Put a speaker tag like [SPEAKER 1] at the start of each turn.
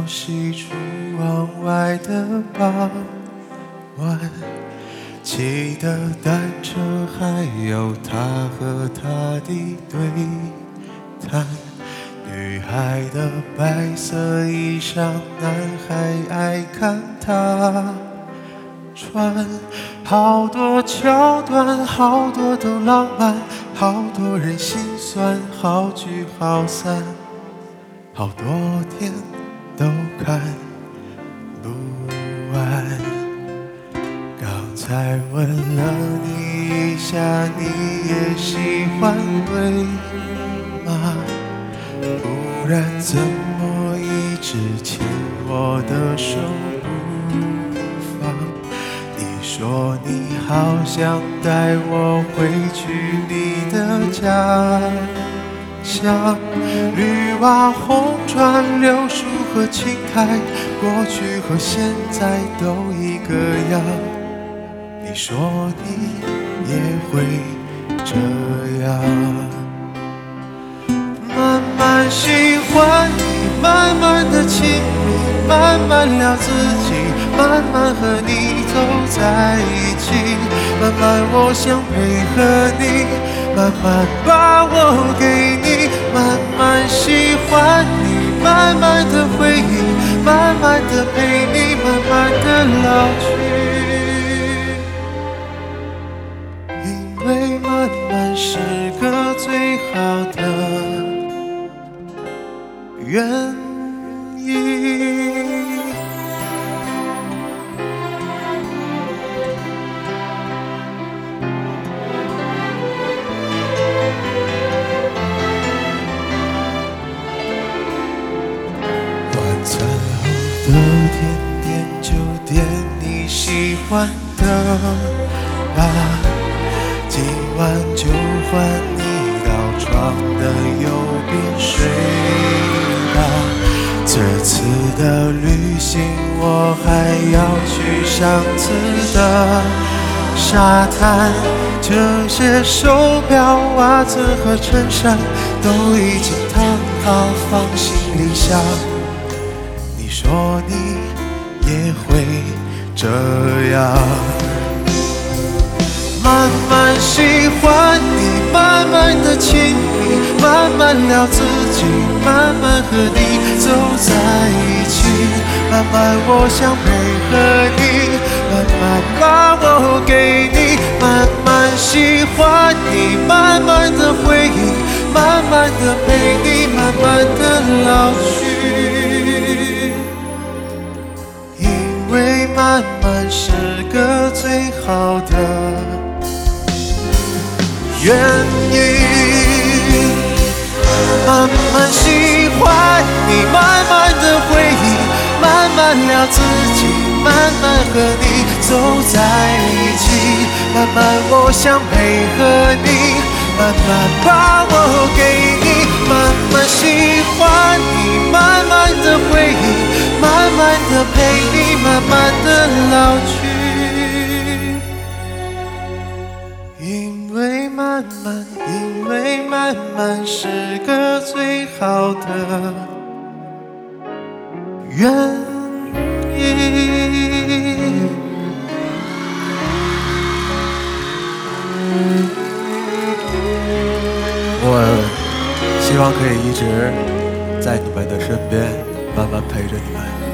[SPEAKER 1] 西出望外的傍晚，骑的单车，还有他和他的对谈。女孩的白色衣裳，男孩爱看她穿。好多桥段，好多都浪漫，好多人心酸，好聚好散，好多天都看不完。刚才问了你一下，你也喜欢对吗？不然怎么一直牵我的手不放？你说你好想带我回去你的家乡，绿瓦红砖柳树和青苔，过去和现在都一个样。你说你也会这样，慢慢喜欢你，慢慢的亲密，慢慢聊自己，慢慢和你走在一起，慢慢我想配合你，慢慢把我给你，慢慢喜欢你，慢慢的回忆，慢慢的陪你，慢慢的老去。因为慢慢是个最好的原因。晚餐后的甜点就点你喜欢的吧，今晚就换你到床的右边睡吧。这次的旅行我还要去上次的沙滩，这些手表、袜子和衬衫都已经烫好放行李箱。你说你也会这样，慢慢喜欢你，慢慢的亲密，慢慢聊自己，慢慢和你走在一起，慢慢我想配合你，慢慢把我给你，慢慢喜欢你，慢慢的回忆，慢慢的陪你，慢慢的老去。因为慢慢是个最好的原因，慢慢喜欢你，慢慢的回忆，慢慢聊自己，慢慢和你走在一起，慢慢我想配合你，慢慢把我给你，慢慢喜欢你，慢慢的回忆，慢慢的陪你，慢慢的老去。因为慢慢是个最好的原因。我希望可以一直在你们的身边，慢慢陪着你们。